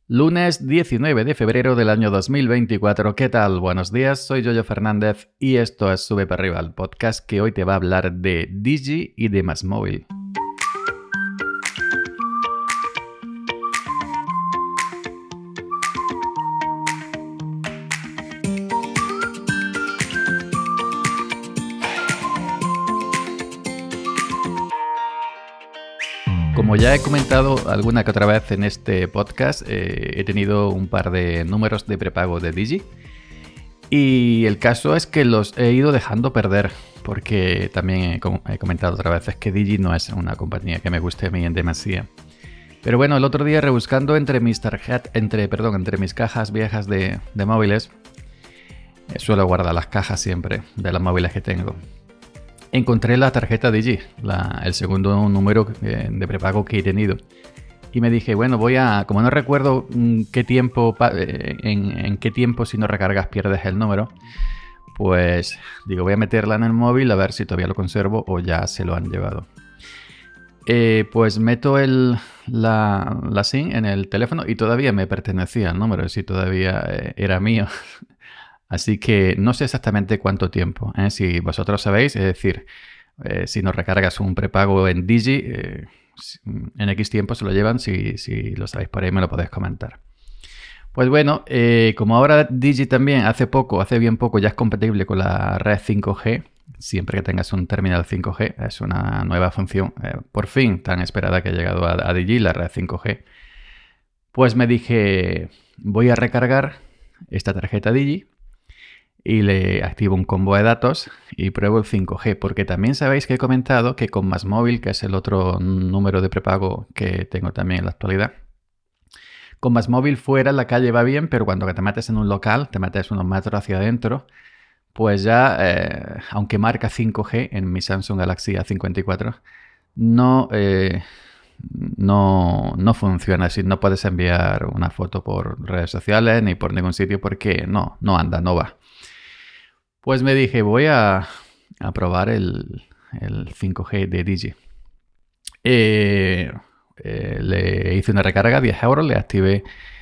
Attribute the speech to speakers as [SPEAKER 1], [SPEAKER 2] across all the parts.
[SPEAKER 1] Lunes 19 de febrero del año 2024. ¿Qué tal? Buenos días, soy Yoyo Fernández y esto es Sube para arriba, el podcast que hoy te va a hablar de Digi y de MásMóvil. Como ya he comentado alguna que otra vez en este podcast, he tenido un par de números de prepago de Digi y el caso es que los he ido dejando perder porque también he comentado otra vez es que Digi no es una compañía que me guste a mí en demasía. Pero bueno, el otro día rebuscando entre mis cajas viejas de móviles, suelo guardar las cajas siempre de los móviles que tengo. Encontré la tarjeta Digi, el segundo número de prepago que he tenido. Y me dije, bueno, como no recuerdo en qué tiempo si no recargas pierdes el número, pues digo, voy a meterla en el móvil a ver si todavía lo conservo o ya se lo han llevado. Pues meto la SIM en el teléfono y todavía me pertenecía el número, si todavía era mío. Así que no sé exactamente cuánto tiempo. Si vosotros sabéis, es decir, si nos recargas un prepago en Digi, en X tiempo se lo llevan. Si lo sabéis por ahí me lo podéis comentar. Pues bueno, como ahora Digi también hace bien poco ya es compatible con la red 5G, siempre que tengas un terminal 5G, es una nueva función, por fin tan esperada que ha llegado a Digi, la red 5G. Pues me dije, voy a recargar esta tarjeta Digi y le activo un combo de datos y pruebo el 5G, porque también sabéis que he comentado que con MásMóvil, que es el otro número de prepago que tengo también en la actualidad, con MásMóvil fuera en la calle va bien, pero cuando te metes en un local, te metes unos metros hacia adentro, pues ya, aunque marca 5G en mi Samsung Galaxy A54, no funciona así, no puedes enviar una foto por redes sociales ni por ningún sitio porque no anda, no va. Pues me dije, voy a probar el 5G de Digi. Le hice una recarga, 10 euros, le activé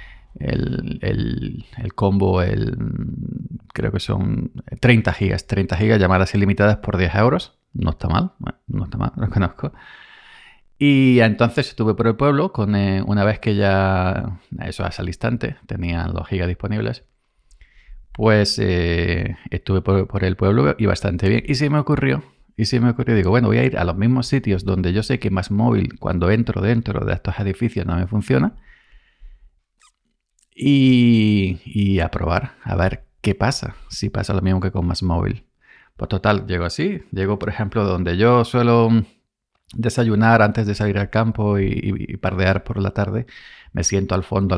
[SPEAKER 1] el combo, creo que son 30 gigas, llamadas ilimitadas por 10 euros. No está mal, lo conozco. Y entonces estuve por el pueblo, una vez que ya, eso es al instante, tenía los gigas disponibles. Pues estuve por el pueblo y bastante bien. Y se me ocurrió, digo, bueno, voy a ir a los mismos sitios donde yo sé que MásMóvil, cuando entro dentro de estos edificios, no me funciona. Y a probar, a ver qué pasa, si pasa lo mismo que con MásMóvil. Pues total, llego por ejemplo donde yo suelo desayunar antes de salir al campo y pardear por la tarde. Me siento al fondo,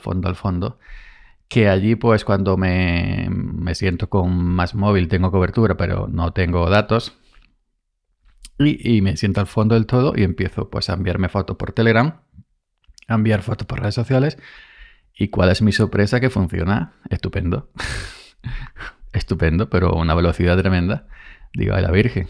[SPEAKER 1] que allí pues cuando me siento con MásMóvil tengo cobertura pero no tengo datos y me siento al fondo del todo y empiezo pues a enviarme fotos por Telegram, a enviar fotos por redes sociales y cuál es mi sorpresa que funciona estupendo. Estupendo, pero a una velocidad tremenda. Digo, ay la Virgen.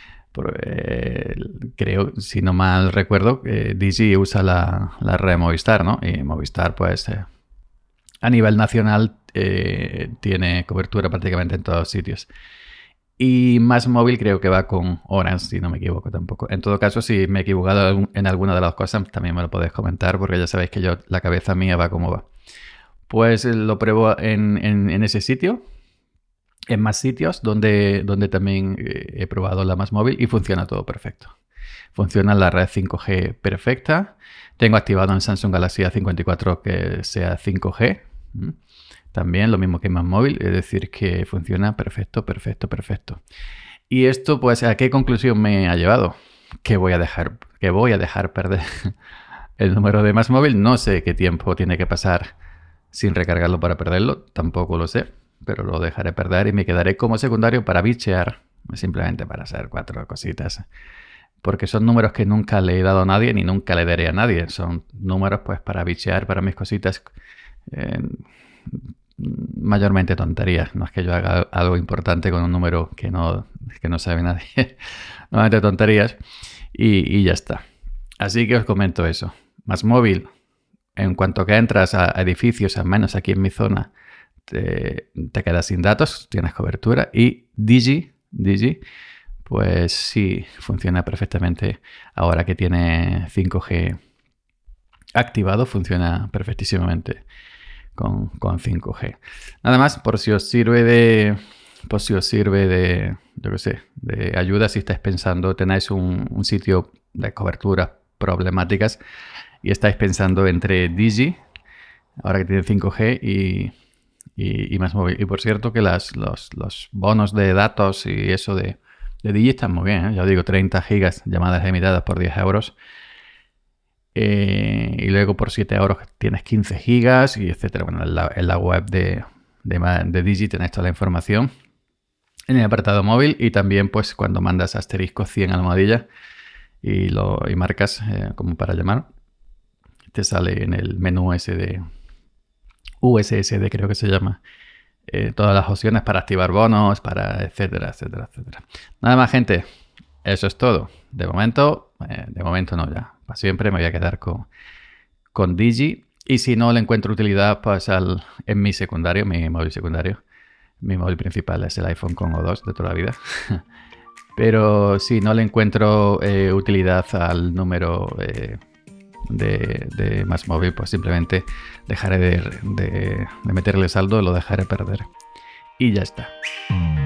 [SPEAKER 1] Creo, si no mal recuerdo, Digi usa la red Movistar, ¿no? Y Movistar pues a nivel nacional tiene cobertura prácticamente en todos sitios. Y MásMóvil creo que va con Orange, si no me equivoco tampoco. En todo caso, si me he equivocado en alguna de las cosas, también me lo podéis comentar, porque ya sabéis que la cabeza mía va como va. Pues lo pruebo en ese sitio, en más sitios donde también he probado la MásMóvil y funciona todo perfecto. Funciona la red 5G perfecta. Tengo activado en Samsung Galaxy A54 que sea 5G. También lo mismo que MásMóvil, es decir, que funciona perfecto. Y esto, pues, ¿a qué conclusión me ha llevado? Que voy a dejar perder el número de MásMóvil. No sé qué tiempo tiene que pasar sin recargarlo para perderlo, tampoco lo sé, pero lo dejaré perder y me quedaré como secundario para bichear, simplemente para hacer 4 cositas. Porque son números que nunca le he dado a nadie ni nunca le daré a nadie. Son números pues para bichear, para mis cositas. Mayormente tonterías, no es que yo haga algo importante con un número que no sabe nadie. Normalmente tonterías y ya está. Así que os comento eso. MásMóvil en cuanto que entras a edificios, al menos aquí en mi zona, te quedas sin datos, tienes cobertura. Y Digi, pues sí, funciona perfectamente. Ahora que tiene 5G activado, funciona perfectísimamente con 5G. Nada más, por si os sirve de, yo qué sé, de ayuda si estáis pensando, tenéis un sitio de cobertura problemáticas y estáis pensando entre Digi, ahora que tiene 5G, y Más Móvil. Y por cierto que los bonos de datos y eso de Digi están muy bien, ¿eh? Ya os digo, 30 gigas llamadas limitadas por 10 euros. Y luego por 7 euros tienes 15 gigas y etcétera. Bueno, en la web de Digi tenéis toda la información en el apartado móvil, y también pues cuando mandas asterisco 100 almohadilla y marcas como para llamar, te sale en el menú ese de USSD, creo que se llama, todas las opciones para activar bonos, para etcétera. Nada más, gente. Eso es todo. De momento no, ya. Para siempre me voy a quedar con Digi. Y si no le encuentro utilidad, pues en mi secundario, mi móvil secundario. Mi móvil principal es el iPhone con O2 de toda la vida. Pero si no le encuentro utilidad al número de Más Móvil, pues simplemente dejaré de meterle saldo, lo dejaré perder. Y ya está.